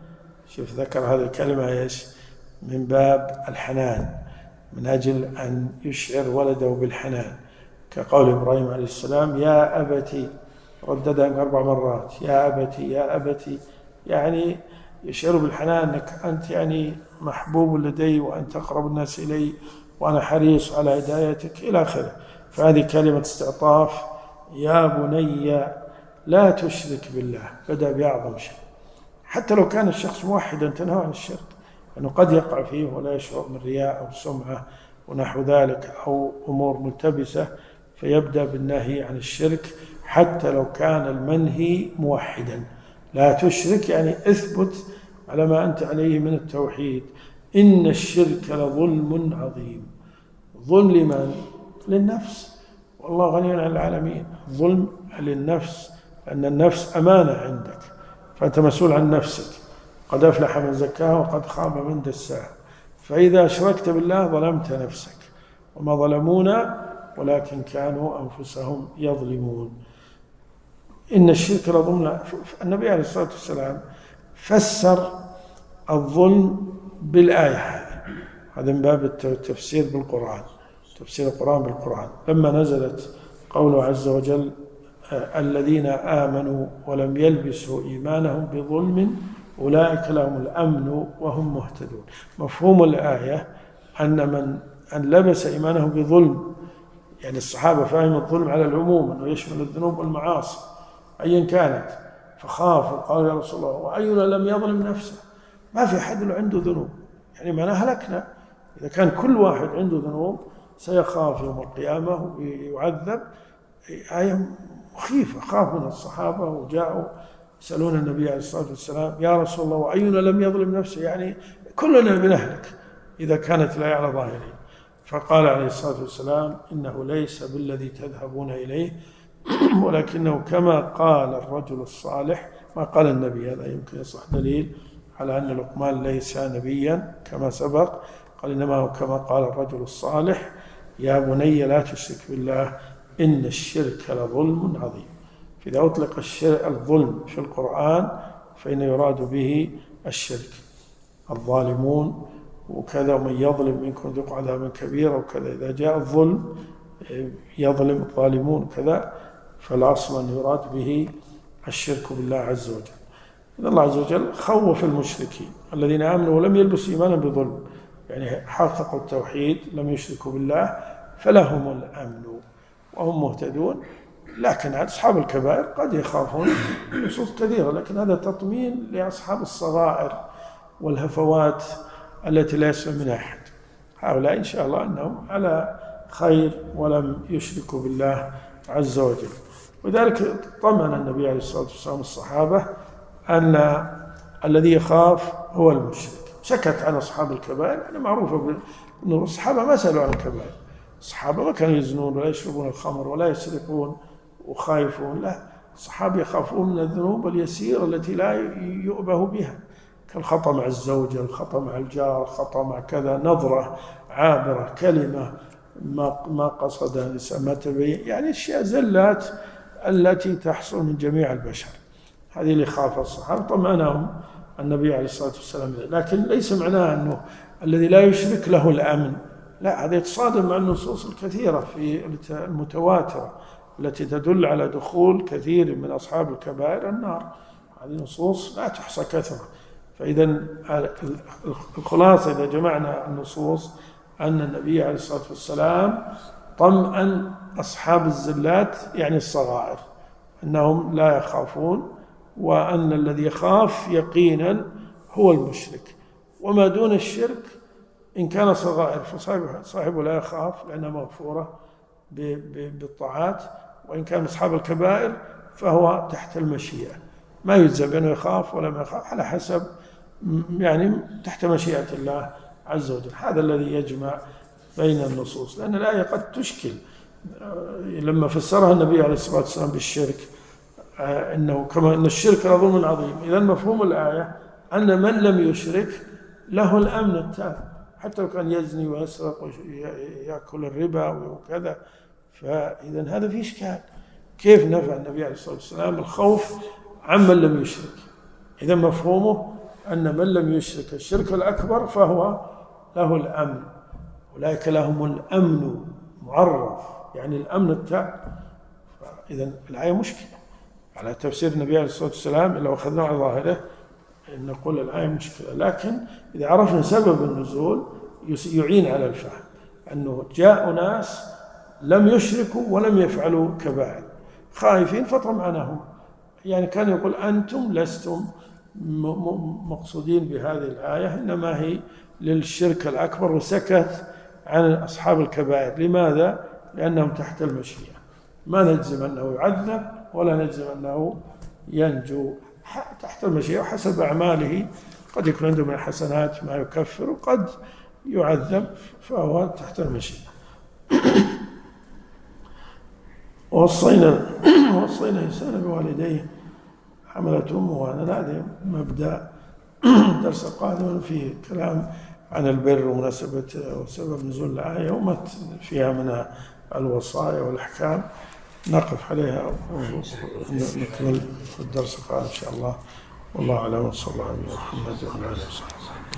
شوف ذكر هذه الكلمة إيش؟ من باب الحنان، من أجل أن يشعر ولده بالحنان، كقول إبراهيم عليه السلام يا أبتي، رددها أربع مرات يا أبتي يا أبتي، يعني يشعر بالحنان أنك أنت يعني محبوب لدي وأنت أقرب الناس إلي وأنا حريص على هدايتك إلى آخره. فهذه كلمة استعطاف. يا بني لا تشرك بالله، بدأ بأعظم شيء، حتى لو كان الشخص موحدا تنهى عن الشرك، لأنه قد يقع فيه ولا يشعر من رياء أو سمعة ونحو ذلك أو أمور ملتبسة، فيبدأ بالنهي عن الشرك حتى لو كان المنهي موحدا. لا تشرك يعني اثبت على ما أنت عليه من التوحيد. إن الشرك لظلم عظيم. ظلم لمن؟ للنفس، والله غني عن العالمين. ظلم للنفس، لأن النفس أمانة عندك، فأنت مسؤول عن نفسك. قد أفلح من زكاها وقد خاب من دساها. فإذا أشركت بالله ظلمت نفسك، وما ظلمونا ولكن كانوا أنفسهم يظلمون. إن الشرك لظلم. النبي عليه الصلاة والسلام فسر الظلم بالآية هذه، هذا من باب التفسير بالقرآن، تفسير القرآن بالقرآن. لما نزلت قوله عز وجل الذين آمنوا ولم يلبسوا إيمانهم بظلم أولئك لهم الأمن وهم مهتدون. مفهوم الآية أن من أن لبس إيمانه بظلم، يعني الصحابة فاهم الظلم على العموم أنه يشمل الذنوب والمعاصي أيا كانت، فخافوا قالوا يا رسول الله وأينا لم يظلم نفسه؟ ما في أحد عنده ذنوب، يعني معناه هلكنا. إذا كان كل واحد عنده ذنوب سيخاف يوم القيامة ويعذب. آية مخيفة. خافوا من الصحابة وجاءوا يسألون النبي عليه الصلاة والسلام يا رسول الله وأينا لم يظلم نفسه؟ يعني كلنا بنهلك إذا كانت الآية على ظاهره. فقال عليه الصلاة والسلام إنه ليس بالذي تذهبون إليه ولكنه كما قال الرجل الصالح. ما قال النبي، هذا يمكن يصح دليل على أن لقمان ليس نبيا كما سبق. قال إنما هو كما قال الرجل الصالح يا بني لا تشرك بالله إن الشرك لظلم عظيم. فإذا أطلق الشرك الظلم في القرآن فإن يراد به الشرك. الظالمون وكذا ومن يظلم منكم ذوق عذابا كبيرا وكذا. إذا جاء الظلم يظلم الظالمون كذا، فالأصل أن يراد به الشرك بالله عز وجل. إن الله عز وجل خوف المشركين الذين آمنوا ولم يلبسوا إيمانا بظلم، يعني حققوا التوحيد لم يشركوا بالله فلهم الأمن وهم مهتدون. لكن أصحاب الكبائر قد يخافون نصوص كثيرة، لكن هذا تطمين لأصحاب الصغائر والهفوات التي لا يسلم منها أحد. هؤلاء إن شاء الله أنهم على خير ولم يشركوا بالله عز وجل. وذلك طمن النبي عليه الصلاة والسلام الصحابة أن الذي يخاف هو المشرك. سكت عن أصحاب الكبائر، يعني معروفة أن الصحابة ما سألوا عن الكبائر. الصحابة ما كانوا يزنون ولا يشربون الخمر ولا يسرقون وخايفون، لا، الصحابة يخافون من الذنوب اليسيرة التي لا يؤبه بها، كالخطأ مع الزوجة، الخطأ مع الجار، الخطأ مع كذا، نظرة عابرة، كلمة ما ما قصد الإنسان ما تبين، يعني أشياء زلات التي تحصل من جميع البشر. هذه اللي خاف الصحابة، طمأنهم النبي عليه الصلاة والسلام. لكن ليس معناه أنه الذي لا يشرك له الأمن، لا، هذا يتصادم مع النصوص الكثيرة في المتواترة التي تدل على دخول كثير من أصحاب الكبائر النار. هذه نصوص لا تحصى كثرة. فإذا الخلاصة إذا جمعنا النصوص أن النبي عليه الصلاة والسلام طمأن أصحاب الزلات يعني الصغائر أنهم لا يخافون، وأن الذي يخاف يقينا هو المشرك. وما دون الشرك إن كان صغائر فصاحبه لا يخاف لأنها مغفورة بالطاعات، وإن كان أصحاب الكبائر فهو تحت المشيئة، ما يجزى بأنه يخاف ولا ما يخاف، على حسب يعني تحت مشيئة الله عز وجل. هذا الذي يجمع بين النصوص، لأن الآية قد تشكل. لما فسرها النبي عليه الصلاة والسلام بالشرك إنه كما إن الشرك لظلم عظيم، إذن مفهوم الآية أن من لم يشرك له الأمن التام، حتى لو كان يزني ويسرق ويأكل الربا وكذا. فإذا هذا فيه إشكال، كيف نفع النبي عليه الصلاة والسلام الخوف عمن لم يشرك؟ إذا مفهومه أن من لم يشرك الشرك الأكبر فهو له الأمن، أولئك لهم الأمن معرف، يعني الأمن التام. إذن الآية مشكلة على تفسير النبي عليه الصلاة والسلام، لو أخذنا على ظاهره نقول الآية مشكلة، لكن إذا عرفنا سبب النزول يعين على الفهم، أنه جاء ناس لم يشركوا ولم يفعلوا كبائر خائفين فطمعناهم، يعني كان يقول أنتم لستم مقصودين بهذه الآية، إنما هي للشرك الأكبر، وسكت عن أصحاب الكبائر. لماذا؟ لأنهم تحت المشيئة، ما نجزم أنه يعذب ولا نجزم أنه ينجو، تحت المشيئة وحسب أعماله، قد يكون عنده من الحسنات ما يكفر وقد يعذب، فهو تحت المشيئة. ووصينا ووصينا الإنسان بوالديه حملته أمه وهنا، هذا مبدأ الدرس القادم فيه كلام عن البر ومناسبة وسبب نزول الآية وما فيها من الوصايا والأحكام، نقف عليها ونكمل في الدرس القادم إن شاء الله. والله أعلم، وصلى الله على محمد وعلى آله وصحبه.